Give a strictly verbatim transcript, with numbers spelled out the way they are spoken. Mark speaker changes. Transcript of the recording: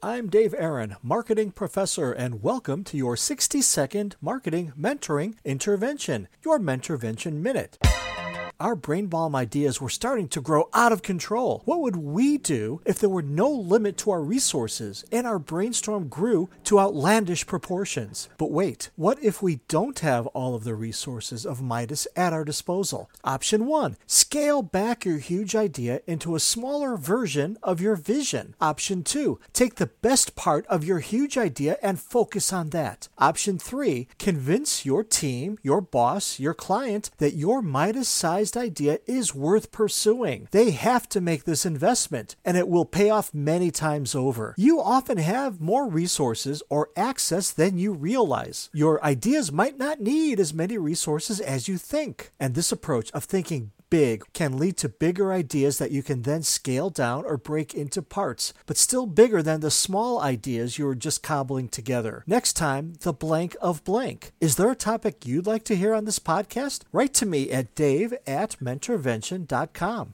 Speaker 1: I'm Dave Aaron, marketing professor, and welcome to your sixty second marketing mentoring intervention, your Mentorvention Minute. Our brainbalm ideas were starting to grow out of control. What would we do if there were no limit to our resources and our brainstorm grew to outlandish proportions? But wait, what if we don't have all of the resources of Midas at our disposal? Option one, scale back your huge idea into a smaller version of your vision. Option two, take the best part of your huge idea and focus on that. Option three, convince your team, your boss, your client that your Midas-sized idea is worth pursuing. They have to make this investment, and it will pay off many times over. You often have more resources or access than you realize. Your ideas might not need as many resources as you think, and this approach of thinking big can lead to bigger ideas that you can then scale down or break into parts, but still bigger than the small ideas you were just cobbling together. Next time, the blank of blank. Is there a topic you'd like to hear on this podcast? Write to me at dave at mentorvention dot com.